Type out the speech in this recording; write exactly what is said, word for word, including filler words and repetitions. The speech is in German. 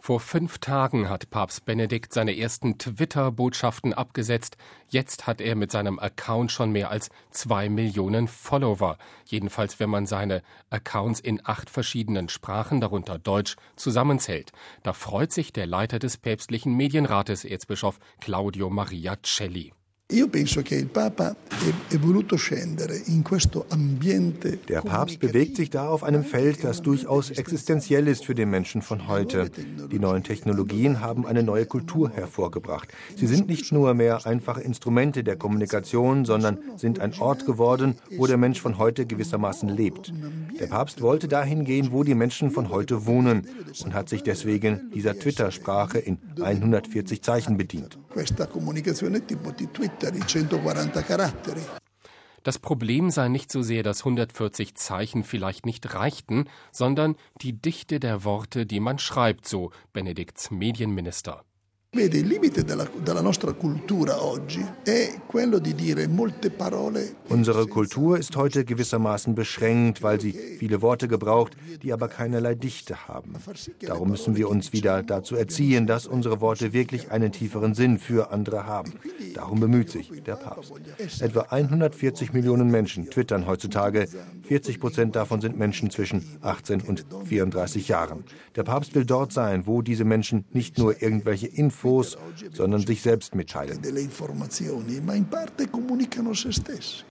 Vor fünf Tagen hat Papst Benedikt seine ersten Twitter-Botschaften abgesetzt. Jetzt hat er mit seinem Account schon mehr als zwei Millionen Follower. Jedenfalls, wenn man seine Accounts in acht verschiedenen Sprachen, darunter Deutsch, zusammenzählt. Da freut sich der Leiter des päpstlichen Medienrates, Erzbischof Claudio Maria Celli. Der Papst bewegt sich da auf einem Feld, das durchaus existenziell ist für den Menschen von heute. Die neuen Technologien haben eine neue Kultur hervorgebracht. Sie sind nicht nur mehr einfache Instrumente der Kommunikation, sondern sind ein Ort geworden, wo der Mensch von heute gewissermaßen lebt. Der Papst wollte dahin gehen, wo die Menschen von heute wohnen und hat sich deswegen dieser Twitter-Sprache in hundertvierzig Zeichen bedient. Das Problem sei nicht so sehr, dass hundertvierzig Zeichen vielleicht nicht reichten, sondern die Dichte der Worte, die man schreibt, so Benedikts Medienminister. Unsere Kultur ist heute gewissermaßen beschränkt, weil sie viele Worte gebraucht, die aber keinerlei Dichte haben. Darum müssen wir uns wieder dazu erziehen, dass unsere Worte wirklich einen tieferen Sinn für andere haben. Darum bemüht sich der Papst. Etwa hundertvierzig Millionen Menschen twittern heutzutage. vierzig Prozent davon sind Menschen zwischen achtzehn und vierunddreißig Jahren. Der Papst will dort sein, wo diese Menschen nicht nur irgendwelche Infos, sondern sich selbst mitteilen.